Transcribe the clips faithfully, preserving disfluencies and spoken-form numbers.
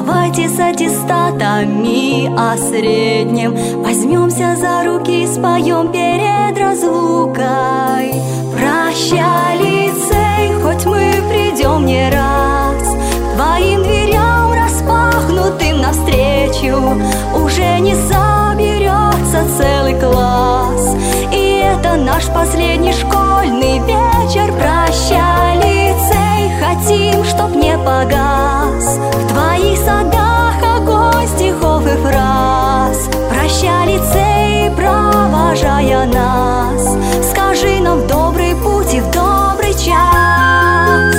Давайте с аттестатами о среднем возьмемся за руки и споем перед разлукой. Прощай, лицей, хоть мы придем не раз, твоим дверям распахнутым навстречу уже не соберется целый класс. И это наш последний школьный вечер. Прощай, лицей, хотим, чтоб не погас в твоих садах огонь стихов и фраз. Прощай, лицей, провожая нас, скажи нам в добрый путь и в добрый час.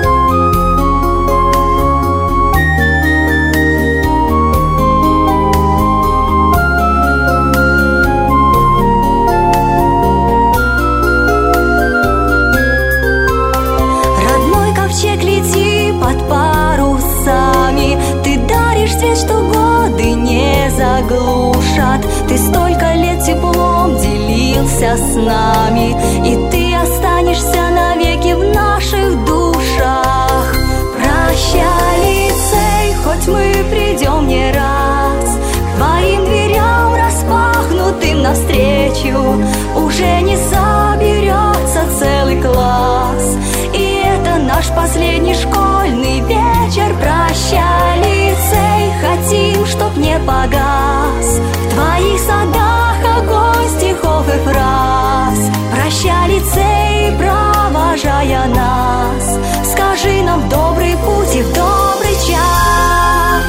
Что годы не заглушат. Ты столько лет теплом делился с нами, и ты останешься навеки в наших душах. Прощай, лицей, хоть мы придем не раз, к твоим дверям распахнутым навстречу уже не соберется целый класс. И это наш последний школьный вечер. Прощай, лицей, хотим, чтоб не погас в твоих садах огонь стихов и фраз. Прощай, лицей, провожая нас, скажи нам в добрый путь и в добрый час.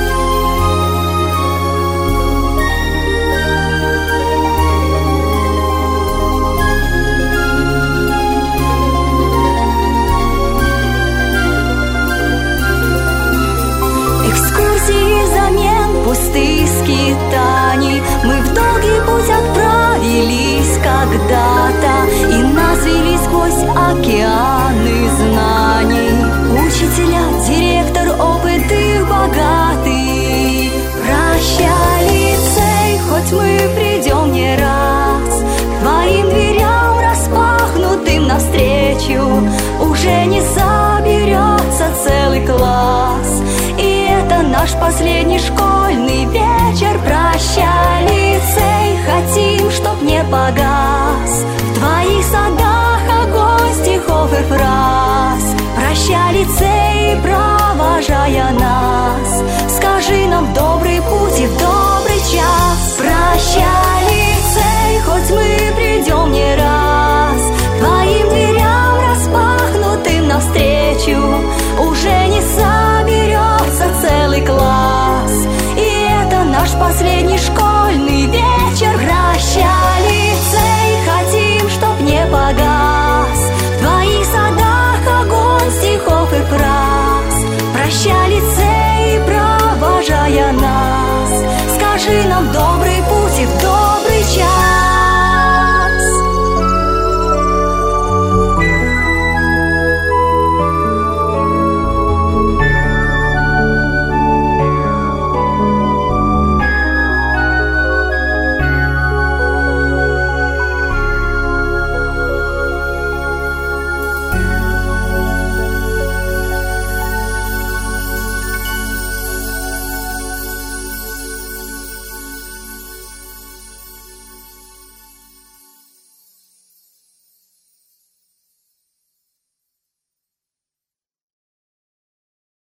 Пустые скитаний, мы в долгий путь отправились когда-то, и нас вели сквозь океаны знаний. Учителя, директор, опыт их богатый. Прощай, лицей, хоть мы придем не раз, к твоим дверям распахнутым навстречу уже не соберется целый класс. И это наш последний школьный вечер. Прощай, лицей, хотим, чтоб не погас